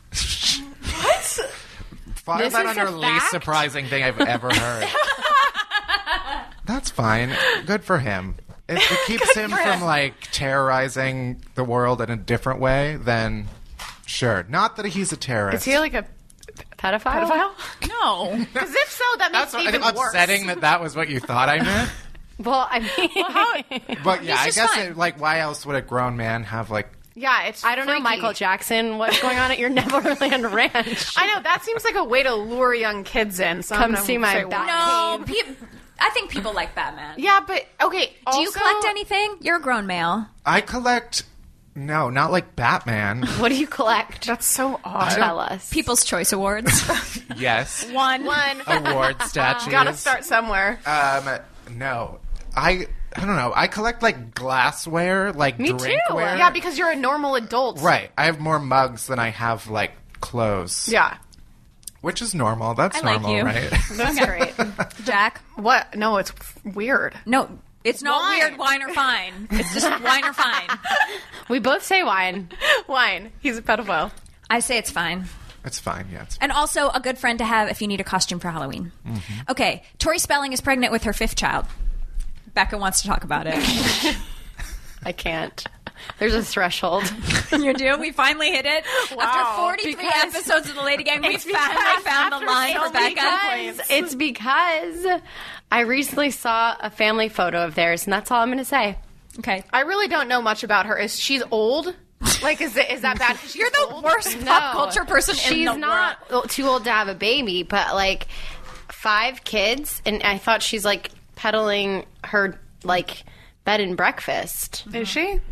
File This that is under a least fact? surprising thing I've ever heard. That's fine. Good for him. If it keeps him from like terrorizing the world in a different way, then sure. Not that he's a terrorist. Is he like a Pedophile? pedophile? No. Because if so, that makes That's it even upsetting worse. that that was what you thought I meant. Well, I mean, But yeah, I just guess fine. it, like why else would a grown man have like Yeah, it's. I don't know freaky. Michael Jackson. What's going on at your Neverland Ranch? I know that seems like a way to lure young kids in. So I'm Come gonna see my say Bat- why. No, pe- I think people like Batman. Yeah, but okay. Do you also- collect anything? You're a grown male. I collect no, not like Batman. What do you collect? That's so odd. Tell us. People's Choice Awards. Yes. One. One. Award statues. Gotta start somewhere. Um no. I I don't know. I collect like glassware, like Me too. drinkware. Yeah, because you're a normal adult. Right. I have more mugs than I have like clothes. Yeah. Which is normal. That's I like normal, you. right? That's great. Jack. What? No, it's weird. No, it's not Wine. weird, wine or fine. It's just wine or fine. We both say wine. Wine. He's a pedophile. I say it's fine. It's fine, yeah. It's And also a good friend to have if you need a costume for Halloween. Okay, Tori Spelling is pregnant with her fifth child. Becca wants to talk about it. I can't. There's a threshold. You do? We finally hit it? Wow. After forty-three Because- episodes of the Lady Gang, we It's finally because found the after line so for many Becca. complaints, It's because I recently saw a family photo of theirs, and that's all I'm going to say. Okay. I really don't know much about her. Is she's old? Like, is it is that bad? 'cause she's You're the old? worst pop culture person in She's the not too old to have a baby, but like five kids, and I thought she's like peddling her like bed and breakfast. Is she?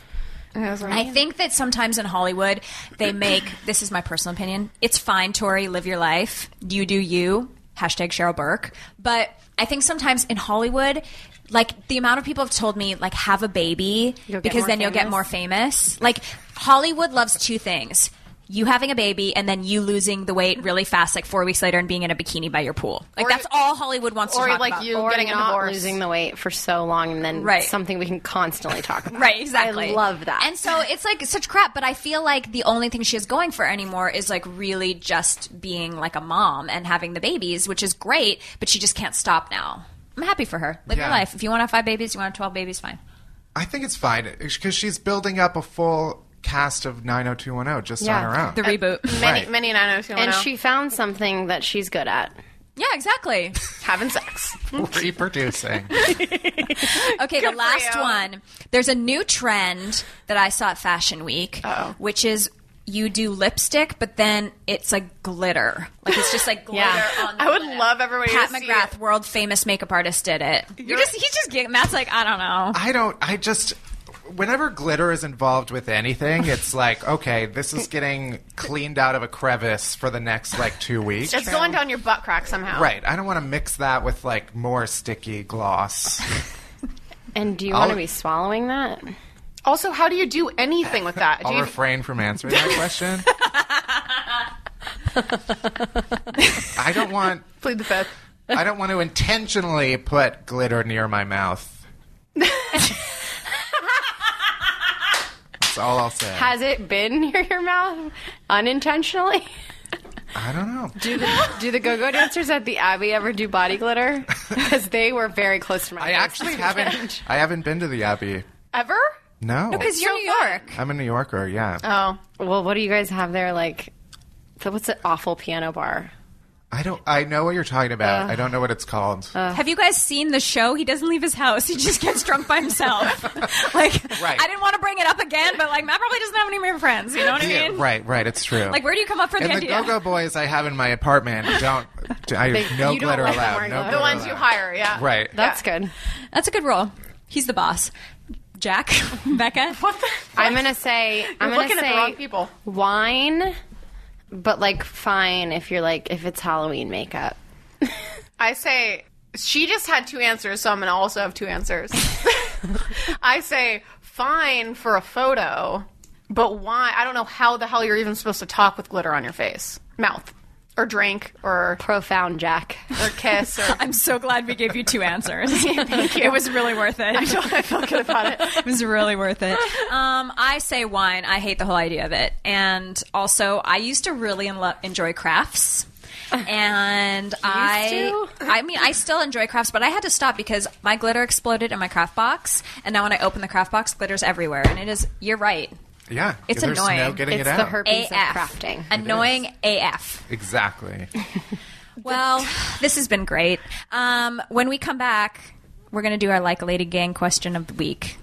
I think that sometimes in Hollywood, they make, this is my personal opinion, it's fine, Tori, live your life. You do you. Hashtag Cheryl Burke. But I think sometimes in Hollywood, like the amount of people have told me, like, have a baby You'll get because more then you'll get famous. more famous. Like, Hollywood loves two things. You having a baby and then you losing the weight really fast, like four weeks later, and being in a bikini by your pool. Like, Or- that's all Hollywood wants to or talk like about. you Or getting a not divorce. losing the weight for so long, and then Right. something we can constantly talk about. Right, exactly. I love that. And so it's like such crap, but I feel like the only thing she has going for her anymore is like really just being like a mom and having the babies, which is great, but she just can't stop now. I'm happy for her. Live your Yeah. life. If you want to have five babies, you want to have twelve babies, fine. I think it's fine because she's building up a full cast of nine oh two one oh just Yeah. on her own. The reboot. Many, Right. many nine oh two one oh. and she found something that she's good at. Yeah, exactly. having sex. Reproducing. Okay, the for last you. one. There's a new trend that I saw at Fashion Week, Uh-oh. which is you do lipstick, but then it's like glitter. Like it's just like glitter Yeah. on the I would lip. love everybody Pat to see McGrath, it. world famous makeup artist, did it. You're just he's just getting Matt's like, I don't know. I don't. I just. Whenever glitter is involved with anything, it's like, okay, this is getting cleaned out of a crevice for the next like two weeks. It's going down your butt crack somehow. Right. I don't want to mix that with like more sticky gloss. And do you I'll- want to be swallowing that? Also, how do you do anything with that? Do I'll you, refrain from answering that question. I don't want. plead the fifth. I don't want to intentionally put glitter near my mouth. That's all I'll say. Has it been near your mouth unintentionally? I don't know. Do the, do the go-go dancers at the Abbey ever do body glitter? Because they were very close to my I face. actually haven't. I haven't been to the Abbey. Ever? No. Because you're so New York. I'm a New Yorker. Yeah. Oh. Well, what do you guys have there? Like, so what's an awful piano bar? I don't. I know what you're talking about. I don't know what it's called. Have you guys seen the show? He doesn't leave his house. He just gets drunk by himself. Like, Right. I didn't want to bring it up again, but like Matt probably doesn't have any more friends. You know what I Yeah, mean? right. Right. It's true. Like, where do you come up with and the the idea? Go-Go Boys I have in my apartment don't. I They- no you don't glitter let them allowed. wear No glitter. The glitter ones you allowed. hire, yeah. Right. That's good. That's a good role. He's the boss. Jack, Becca. What the? I'm gonna say. I'm You're gonna looking say at the wrong people. wine, but like fine if you're like if it's Halloween makeup. I say she just had two answers, so I'm gonna also have two answers. I say fine for a photo, but why? I don't know how the hell you're even supposed to talk with glitter on your face, mouth, or drink, or Profound, Jack. or kiss, or. I'm so glad we gave you two answers. Thank you. It was really worth it. I feel, I feel good about it. It was really worth it. Um, I say wine. I hate the whole idea of it. And also, I used to really enlo- enjoy crafts. And I, I mean, I still enjoy crafts, but I had to stop because my glitter exploded in my craft box, and now when I open the craft box, glitter's everywhere. And it is, you're right, Yeah. It's There's annoying. no getting It's it the out. herpes A F. of crafting. Annoying A F. Exactly. Well, this has been great. Um, when we come back, we're going to do our Like a Lady Gang question of the week.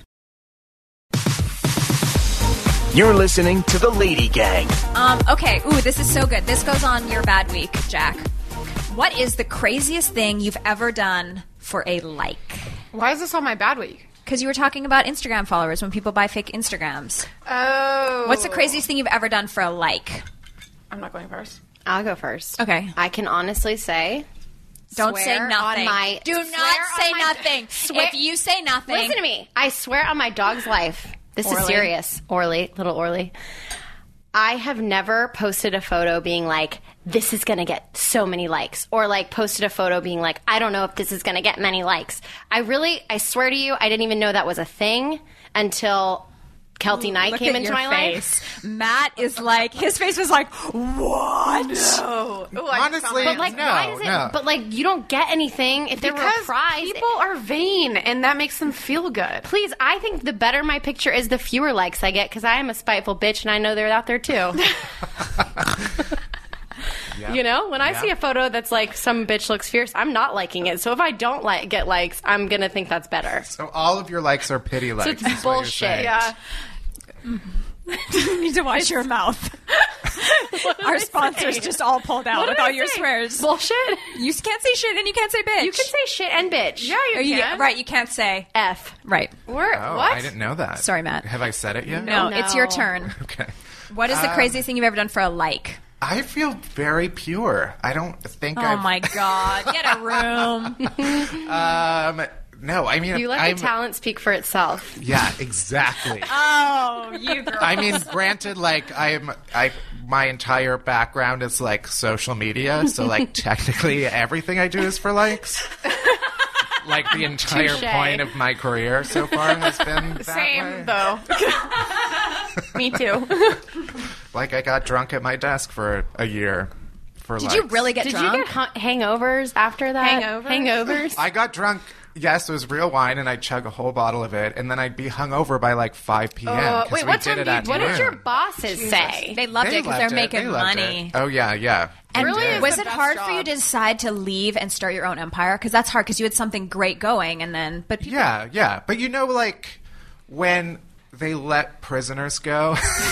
You're listening to The Lady Gang. Um, okay. Ooh, this is so good. This goes on your bad week, Jack. What is the craziest thing you've ever done for a like? Why is this on my bad week? Because you were talking about Instagram followers when people buy fake Instagrams. Oh. What's the craziest thing you've ever done for a like? I'm not going first. I'll go first. Okay. I can honestly say. Don't swear say nothing. On my, Do swear not on say my- nothing. swear- If you say nothing, Listen to me. I swear on my dog's life. This Orly. is serious. Orly, little Orly. I have never posted a photo being like, this is going to get so many likes. Or like posted a photo being like, I don't know if this is going to get many likes. I really, I swear to you, I didn't even know that was a thing until Kelty Knight Look came at into your my face. life. Matt is like, his face was like, what? Oh, Ooh, I just Honestly, found But like, no, why is it? no. But like, you don't get anything if there were a because prize. people are vain, and that makes them feel good. Please, I think the better my picture is, the fewer likes I get, because I am a spiteful bitch, and I know they're out there too. Yeah. You know, when I Yeah. see a photo that's like some bitch looks fierce, I'm not liking it. So if I don't like get likes, I'm gonna think that's better. So all of your likes are pity likes. it's is what you're bullshit. saying. Yeah. You need to watch your mouth. Our sponsors just all pulled out What with did all I your say? swears. Bullshit. You can't say shit and you can't say bitch. You can say shit and bitch. Yeah, you Or you- can. right, you can't say F. right. We're, Oh, what? I didn't know that. Sorry, Matt. Have I said it yet? No, No. it's your turn. Okay. What is the Um, craziest thing you've ever done for a like? I feel very pure. I don't think Oh I've... my god, get a room. Um, no, I mean... You let I'm, the talent speak for itself. Yeah, exactly. Oh, you girl. I mean, granted, like, I'm... I my entire background is, like, social media, so, like, technically everything I do is for likes. Like, the entire Touche. point of my career so far has been that Same, way. though. Me too. Like, I got drunk at my desk for a year for Did likes. you really get Did drunk? you get hu- hangovers after that? Hangovers? Hangovers? I got drunk. Yes, it was real wine, and I'd chug a whole bottle of it, and then I'd be hungover by like five p.m. Uh, 'cause wait, we what did time it do you- at What did noon. your bosses say? They loved They it because loved they're it. making They loved money. it. Oh yeah, yeah. And Really is was the it best hard for you job. to decide to leave and start your own empire? Because that's hard because you had something great going, and then but people, Yeah, yeah. But you know, like when they let prisoners go.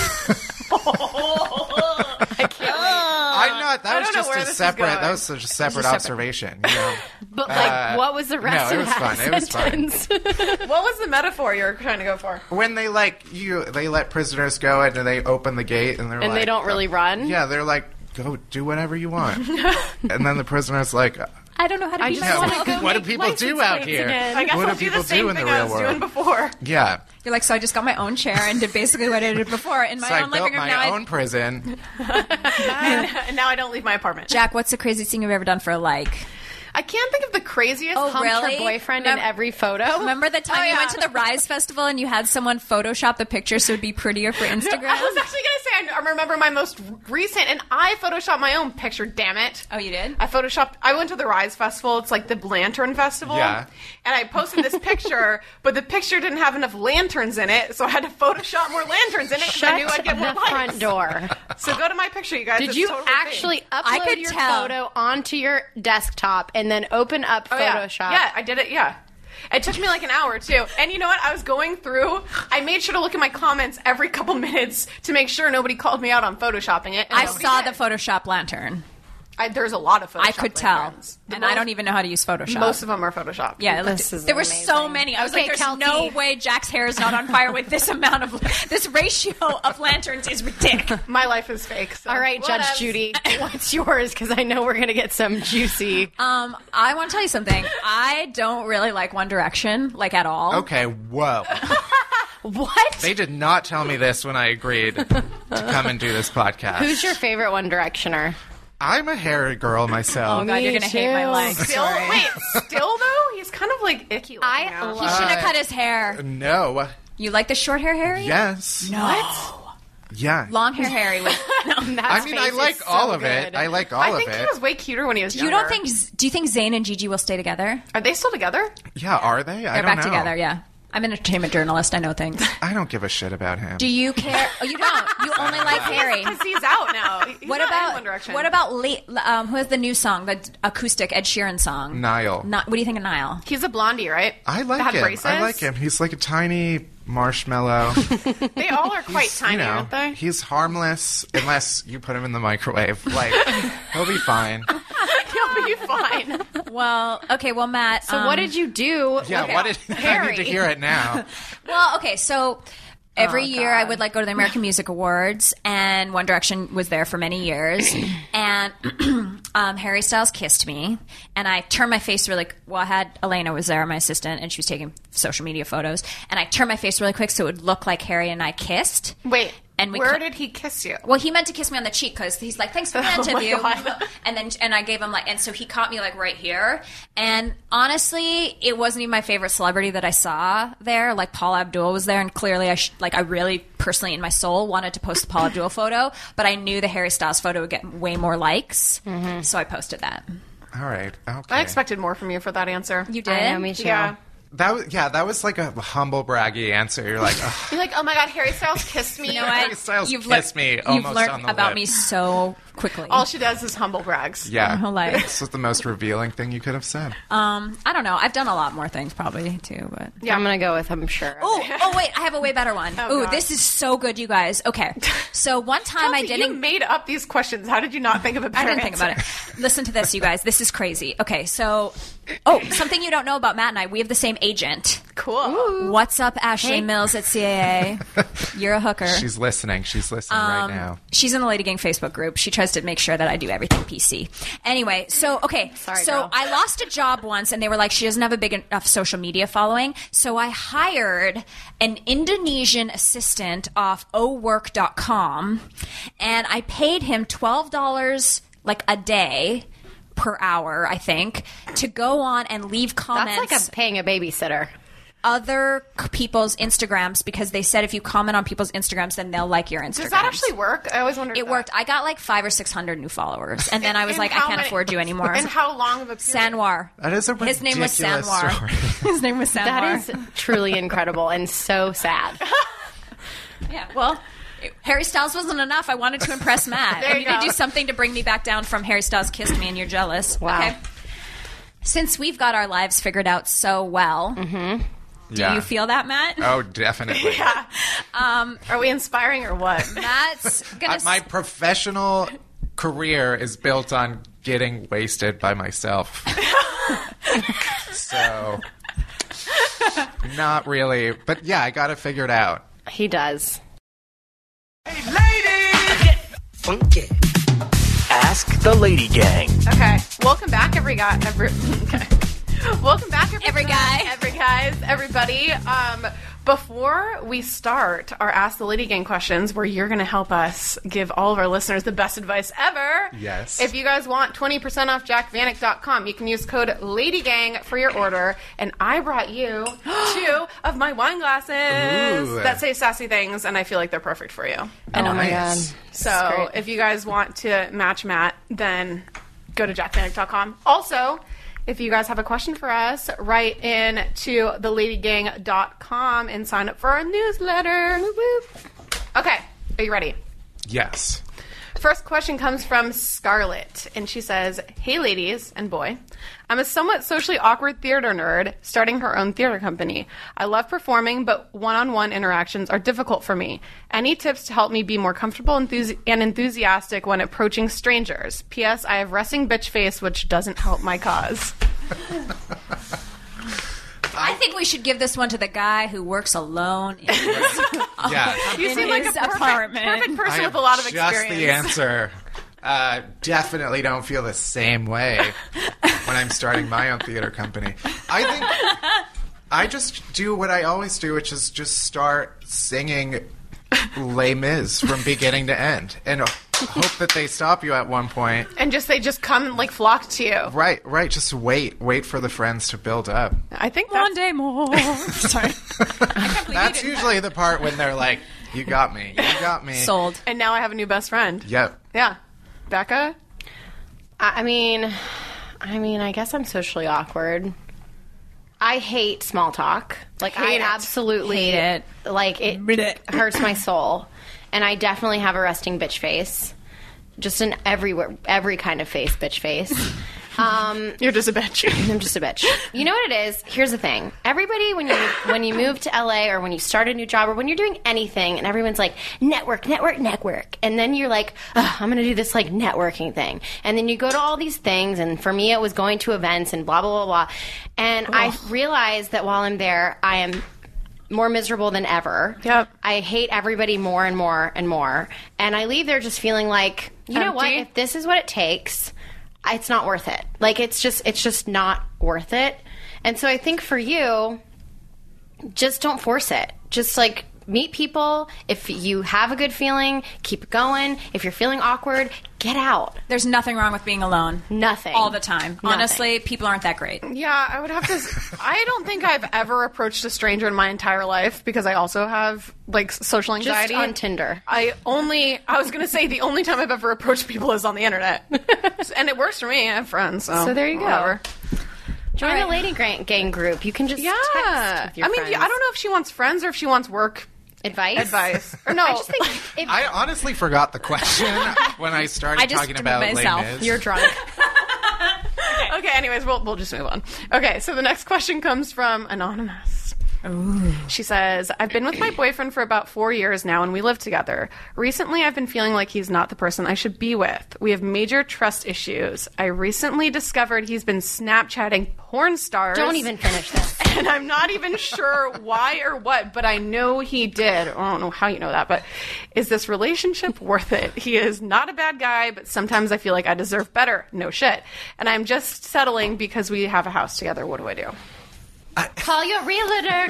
I'm not. That I was don't know just where a this is separate. That going. was such a separate separate. observation. You know? But like, Uh, what was the rest no, it of was that fun. It was fun. sentence? What was the metaphor you were trying to go for? When they like you, they let prisoners go, and they open the gate, and they're And like, they don't really run? Yeah, they're like, go do whatever you want, and then the prisoner's like, I don't know how to I be just Yeah, want myself. to go what do make people license do out plates here? again. I guess What I'll do do people the same do in the thing I real was world? doing before. yeah. You're like, so I just got my own chair and did basically what I did before in my So I own built living room. my Now, own I, prison. And now I don't leave my apartment. Jack, what's the craziest thing you've ever done for a like? I can't think of the craziest. Oh, Humped really? her boyfriend Remem- in every photo. Remember the time Oh, you yeah. went to the Rise Festival and you had someone Photoshop the picture so it'd be prettier for Instagram? I was actually going to say, I remember my most recent, and I photoshopped my own picture, damn it. Oh, you did? I photoshopped, I went to the Rise Festival, it's like the Lantern Festival. Yeah. And I posted this picture, but the picture didn't have enough lanterns in it, so I had to Photoshop more lanterns in it because I knew I'd get more the likes. front door. So go to my picture, you guys. Did It's you totally actually fake. upload I could your tell. photo onto your desktop and then open up Oh, yeah. Photoshop? Yeah, I did it, yeah. It took me like an hour too. And you know what? I was going through, I made sure to look at my comments every couple minutes to make sure nobody called me out on photoshopping it. and I nobody saw did. the Photoshop lantern. I, there's a lot of Photoshop I could tell. lanterns. The And I most- don't even know how to use Photoshop. Most of them are Photoshopped. Yeah, it looked- This is there were amazing. so many. I was Okay, like, "There's Kelty. no way Jack's hair is not on fire with this amount of this ratio of lanterns is ridiculous." My life is fake. So All right, Judge whatevs. Judy, what's yours? Because I know we're going to get some juicy. Um, I want to tell you something. I don't really like One Direction, like at all. Okay, whoa. What? They did not tell me this when I agreed to come and do this podcast. Who's your favorite One Directioner? I'm a hairy girl myself. Oh God, you're Me gonna hate my too. legs. Still, Sorry. wait, still though? He's kind of like icky looking I now. love- He should have cut his hair. No. You like the short hair, Harry? Yes. No. Yeah. Long hair, Harry. With, I mean, I like all of it. I like all I of think it. he was way cuter when he was you younger. don't think? Do you think Zayn and Gigi will stay together? Are they still together? Yeah, are they? I They're don't back know. together. Yeah. I'm an entertainment journalist. I know things. I don't give a shit about him. Do you care? Oh, you don't. You only like Harry. Because he's out now. He's What not in about One Direction. what about Le- um, who has the new song, the acoustic Ed Sheeran song? Niall. Not, what do you think of Niall? He's a blondie, right? I like That had him. braces? I like him. He's like a tiny marshmallow. They all are quite He's, tiny, you know, aren't they? He's harmless unless you put him in the microwave. Like, he'll be fine. He'll be fine. Well, okay. Well, Matt. So um, what did you do? Yeah, with what did I Harry? need to hear it now? Well, okay. So every Oh, year I would like go to the American Music Awards, and One Direction was there for many years. And um, Harry Styles kissed me, and I turned my face really. Well, I had Elena was there, my assistant, and she was taking social media photos, and I turned my face really quick so it would look like Harry and I kissed. Wait, And we Where co- did he kiss you? Well, he meant to kiss me on the cheek because he's like, "Thanks for the Oh my interview." God. And then and I gave him like, and so he caught me like right here. And honestly, it wasn't even my favorite celebrity that I saw there. Like Paula Abdul was there, and clearly, I sh- like I really personally in my soul wanted to post the Paula Abdul photo, but I knew the Harry Styles photo would get way more likes, Mm-hmm. so I posted that. All right. Okay. I expected more from you for that answer. You did? I know, me too. Yeah. That was, yeah, that was like a humble braggy answer. You're like, ugh. You're like, oh my God, Harry Styles kissed me. You know what? Harry Styles You've kissed lear- me You've almost learned on the about lip. me so quickly. All she does is humble brags. Yeah, whole life. this was the most revealing thing you could have said. um, I don't know. I've done a lot more things probably too, but. I'm gonna go with I'm sure. Oh, oh wait, I have a way better one. Oh, Ooh, God. this is so good, you guys. Okay. So one time I Kelsey, didn't You made up these questions. How did you not think of a I better didn't think answer? about it. Listen to this, you guys. This is crazy. Okay, so oh, something you don't know about Matt and I, we have the same agent. Cool. What's up, Ashley Mills at C A A? You're a hooker. She's listening. She's listening right Um, now. She's in the Lady Gang Facebook group. She tries to make sure that I do everything P C. Anyway, so okay, Sorry, so girl. I lost a job once, and they were like, she doesn't have a big enough social media following. So I hired an Indonesian assistant off o work dot com, and I paid him twelve dollars like a day per hour, I think, to go on and leave comments That's like a paying a babysitter. other c- people's Instagrams, because they said if you comment on people's Instagrams, then they'll like your Instagrams. Does that actually work? I always wondered It that. worked. I got like five or six hundred new followers, and then I was And like, I how can't many- afford you anymore. And how long of a period? Sanwar. That is a His name was ridiculous Sanwar. story. His name was Sanwar. That is truly incredible and so sad. yeah. Well, Harry Styles wasn't enough. I wanted to impress Matt. There I you needed to go. do something to bring me back down from Harry Styles kissed me and you're jealous. Wow. Okay. Since we've got our lives figured out so well, do Yeah. you feel that, Matt? Oh, definitely. Are we inspiring or what? Matt's gonna. Uh, my professional career is built on getting wasted by myself. So, not really. But yeah, I got it figured out. He does. Funky. Ask the Lady Gang. Okay. Welcome back, every guy. Every, okay. Welcome back, every, Every guy. Every guys, everybody. Um, before we start our Ask the Lady Gang questions, where you're going to help us give all of our listeners the best advice ever. Yes. If you guys want twenty percent off jack vanek dot com, you can use code LadyGang for your order. And I brought you two of my wine glasses Ooh. that say sassy things, and I feel like they're perfect for you. And oh my god. Nice. So great. if you guys want to match Matt, then go to jack vanek dot com. Also, if you guys have a question for us, write in to the lady gang dot com and sign up for our newsletter. Whoop, whoop. Okay, are you ready? Yes. First question comes from Scarlett, and she says, "Hey ladies and boy, I'm a somewhat socially awkward theater nerd starting her own theater company. I love performing, but one-on-one interactions are difficult for me. Any tips to help me be more comfortable enthusi- and enthusiastic when approaching strangers? P S. I have resting bitch face, which doesn't help my cause." I think we should give this one to the guy who works alone in his, Yeah. You seem like a his perfect, apartment. perfect person I with have a lot of just experience. the answer. Uh, definitely don't feel the same way when I'm starting my own theater company. I think I just do what I always do, which is just start singing Les Mis from beginning to end, and hope that they stop you at one point. And just they just come like flock to you. Right, right. Just wait, wait for the friends to build up. I think that's, One day more. Sorry. That's usually the part when they're like, "You got me, you got me." Sold. and now I have a new best friend. Yep. Yeah. Becca? I I mean, I mean, I guess I'm socially awkward. I hate small talk. Like Hate it. I absolutely Hate it. Like it Blech. hurts my soul, and I definitely have a resting bitch face, just in everywhere, every kind of face, bitch face. Um, You're just a bitch. I'm just a bitch. You know what it is? Here's the thing. Everybody, when you when you move to L A or when you start a new job or when you're doing anything, and everyone's like, network, network, network. And then you're like, ugh, I'm going to do this like networking thing. And then you go to all these things. And for me, it was going to events and blah, blah, blah, blah. And I realized that while I'm there, I am more miserable than ever. Yep. I hate everybody more and more and more. And I leave there just feeling like, you know what? Empty. If this is what it takes, it's not worth it. Like it's just it's just not worth it. And so I think for you, just don't force it. Just like meet people. If you have a good feeling, keep going. If you're feeling awkward, get out. There's nothing wrong with being alone. Nothing. All the time. Nothing. Honestly, people aren't that great. Yeah, I would have to. I don't think I've ever approached a stranger in my entire life because I also have like social anxiety. Just on Tinder. I only. I was going to say the only time I've ever approached people is on the internet, and it works for me. I have friends, so, So there you go. whatever. Join All the right. Lady Gang gang group. You can just Yeah, text with your I mean, friends. I don't know if she wants friends or if she wants work Advice? advice. Or no, I just think if I honestly forgot the question when I started I just talking did about it Les myself. Mis. you're drunk. Okay, anyways, we'll, we'll just move on. Okay, so the next question comes from Anonymous. Ooh. She says, I've been with my boyfriend for about four years now, and we live together. Recently, I've been feeling like he's not the person I should be with. We have major trust issues. I recently discovered he's been Snapchatting porn stars. Don't even finish this. And I'm not even sure why or what, but I know he did. I don't know how you know that, but is this relationship worth it? He is not a bad guy, but sometimes I feel like I deserve better. No shit. And I'm just settling because we have a house together. What do I do? Call your realtor,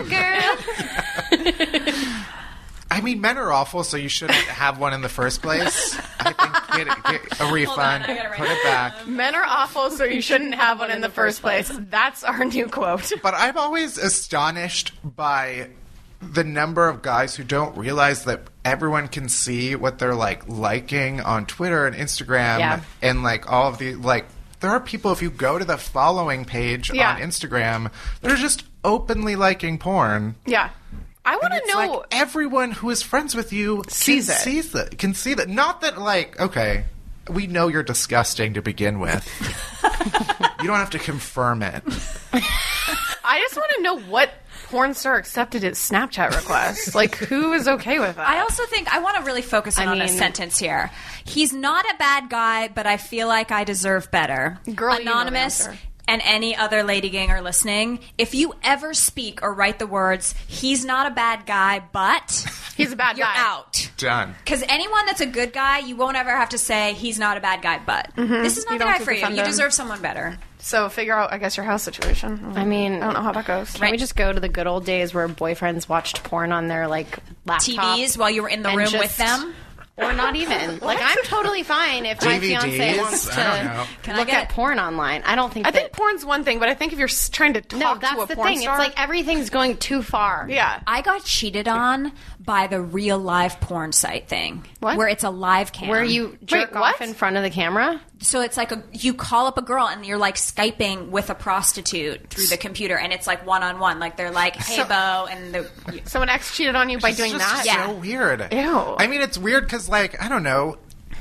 girl. I mean, men are awful, so you shouldn't have one in the first place. I think get, get a refund, I gotta write put it back. Men are awful, so you shouldn't have one in the first place. That's our new quote. But I'm always astonished by the number of guys who don't realize that everyone can see what they're like liking on Twitter and Instagram Yeah. and like all of the like. There are people, if you go to the following page Yeah. on Instagram, that are just openly liking porn. Yeah. I want And to it's know. like everyone who is friends with you Sees can it. sees that. Can see that. Not that, like, okay, we know you're disgusting to begin with. You don't have to confirm it. I just want to know what porn star accepted his Snapchat request. Like, who is okay with that? I also think I want to really focus in I on this mean- sentence here. He's not a bad guy, but I feel like I deserve better. Girl, you know the Anonymous answer. and any other lady ganger listening, if you ever speak or write the words, he's not a bad guy, but He's a bad you're guy. out. Done. Because anyone that's a good guy, you won't ever have to say he's not a bad guy, but this is not You the don't guy have to for you. defend You him. deserve someone better. So figure out, I guess, your house situation. I mean, I don't know how that goes. Can we just go to the good old days where boyfriends watched porn on their like laptop T Vs while you were in the and room just- with them. or not even? Like, I'm totally fine if my D V Ds? fiance wants I don't know. to Can I look get- at porn online. I don't think I that. think porn's one thing, but I think if you're s- trying to talk no, to that's a the porn thing. star, It's like everything's going too far. yeah. I got cheated on by the real live porn site thing. What? Where it's a live cam. Where you jerk Wait, off what? in front of the camera. So it's like a you call up a girl and you're like Skyping with a prostitute through the computer, and it's like one on one. Like they're like, "Hey, Bo," and the So an ex cheated on you by It's doing just that? so weird. Ew. I mean, it's weird because, like, I don't know,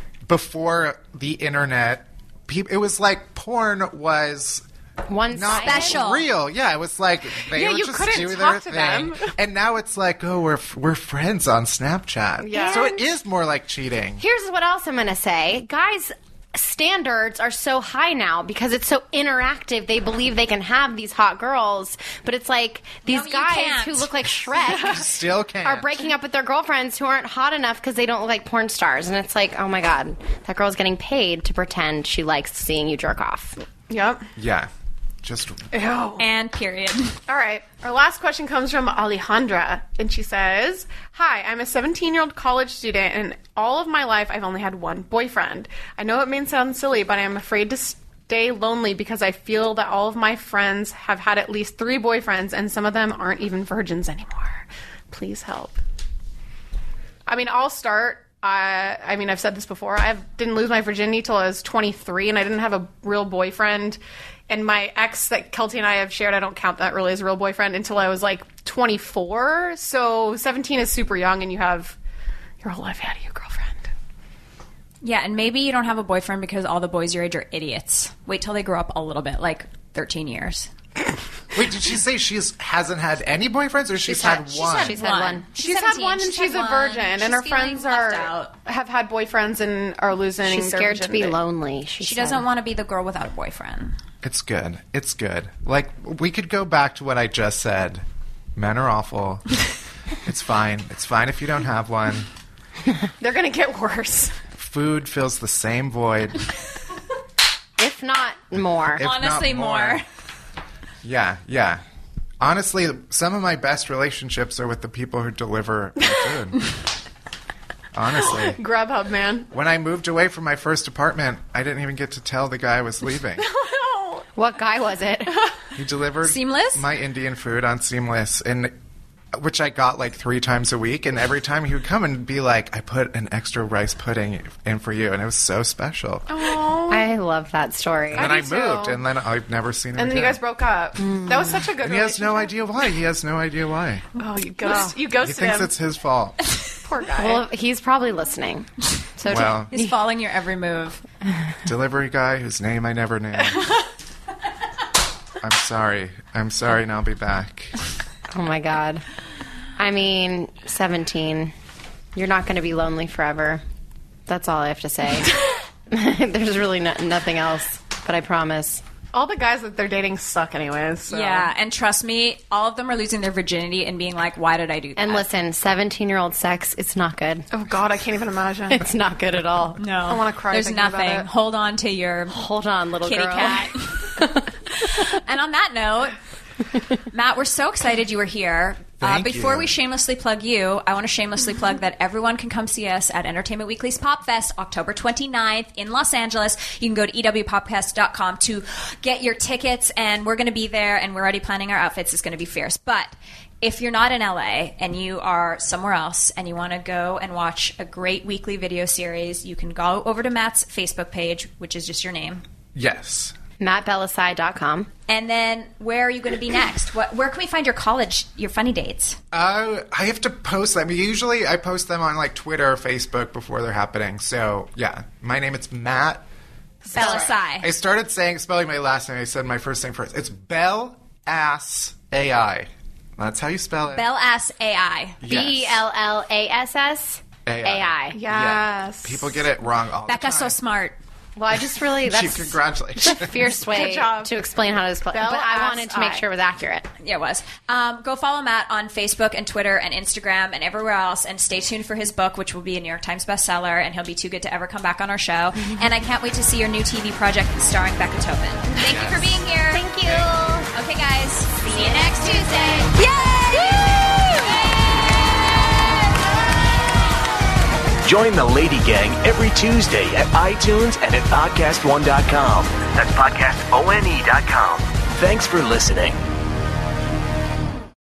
before the internet, peop it was like porn was One not Special. real. Yeah, it was like they Yeah, were you just couldn't doing talk their to them. thing. And now it's like, oh, we're we're friends on Snapchat. Yeah. So it is more like cheating. Here's what else I'm going to say. Guys' standards are so high now because it's so interactive. They believe they can have these hot girls, but it's like these you guys can't. who look like Shrek Still can't. are breaking up with their girlfriends who aren't hot enough because they don't look like porn stars. And it's like, oh my God, that girl's getting paid to pretend she likes seeing you jerk off. Yep. Yeah. Just Ew. and period. All right. Our last question comes from Alejandra, and she says, Hi, I'm a seventeen-year-old college student, and all of my life I've only had one boyfriend. I know it may sound silly, but I'm afraid to stay lonely because I feel that all of my friends have had at least three boyfriends, and some of them aren't even virgins anymore. Please help. I mean, I'll start. Uh, I mean, I've said this before. I didn't lose my virginity till I was twenty-three, and I didn't have a real boyfriend. And my ex that Kelty and I have shared, I don't count that really as a real boyfriend until I was like twenty-four. So seventeen is super young, and you have your whole life ahead of you, girlfriend. Yeah, and maybe you don't have a boyfriend because all the boys your age are idiots. Wait till they grow up a little bit, like thirteen years. wait. Did she say she's hasn't had any boyfriends, or she's, had, she's one? had- she's had one. She's had one, and she's a virgin, and her friends are have had boyfriends and are losing. She's their scared to be virginity. lonely. She, She said. doesn't want to be the girl without a boyfriend. It's good. It's good. Like, we could go back to what I just said. Men are awful. It's fine. It's fine if you don't have one. They're gonna get worse. Food fills the same void. If not more. if not Honestly, more. Yeah, yeah. Honestly, some of my best relationships are with the people who deliver my food. Honestly. Grubhub, man. When I moved away from my first apartment, I didn't even get to tell the guy I was leaving. What guy was it? He delivered Seamless? my Indian food on Seamless, and which I got like three times a week. And every time he would come and be like, I put an extra rice pudding in for you. And it was so special. Oh. I love that story. And then I I, do too. moved, and then I've never seen him And then you again. guys broke up. That was such a good And he has no relationship. idea why. He has no idea why. Oh, you ghost, you He ghosted thinks him. it's his fault. Poor guy. Well, he's probably listening. So Well, He's following your every move. delivery guy whose name I never knew. I'm sorry. I'm sorry, and I'll be back. oh my God. I mean, seventeen. You're not going to be lonely forever. That's all I have to say. There's really no- nothing else, but I promise. All the guys that they're dating suck anyways. So. Yeah, and trust me, all of them are losing their virginity and being like, why did I do that? And listen, seventeen-year-old sex, it's not good. Oh, God, I can't even imagine. It's not good at all. no. I wanna cry There's thinking about nothing. it. Hold on to your Hold on, little kitty girl. cat. And on that note, Matt, we're so excited you were here. Uh, Thank before you. we shamelessly plug you, I want to shamelessly plug that everyone can come see us at Entertainment Weekly's Pop Fest, October twenty-ninth in Los Angeles. You can go to e w popcast dot com to get your tickets, and we're going to be there, and we're already planning our outfits. It's going to be fierce. But if you're not in L A and you are somewhere else and you want to go and watch a great weekly video series, you can go over to Matt's Facebook page, which is just your name. Yes. matt belisai dot com. And then where are you going to be next? What, where can we find your college, your funny dates? Uh, I have to post them. Usually I post them on like Twitter or Facebook before they're happening. So, yeah. My name is Matt. Belisai. I started saying, spelling my last name. I said my first name first. It's Bell Ass A I. That's how you spell it. Bell Ass A I. Yes. B E L L A S S A I. Yes. Yeah. People get it wrong all the time. Becca's so smart. Well, I just really, She, that's congratulations. a fierce way Good job. to explain how to spell it. Bell But I ass wanted to make I. sure it was accurate. Yeah, it was. Um, go follow Matt on Facebook and Twitter and Instagram and everywhere else, and stay tuned for his book, which will be a New York Times bestseller, and he'll be too good to ever come back on our show. And I can't wait to see your new T V project starring Becca Tobin. Thank you for being here. Thank you. Okay, guys. See you next Tuesday. Yay! Join the Lady Gang every Tuesday at iTunes and at podcast one dot com. That's podcast one dot com. Thanks for listening.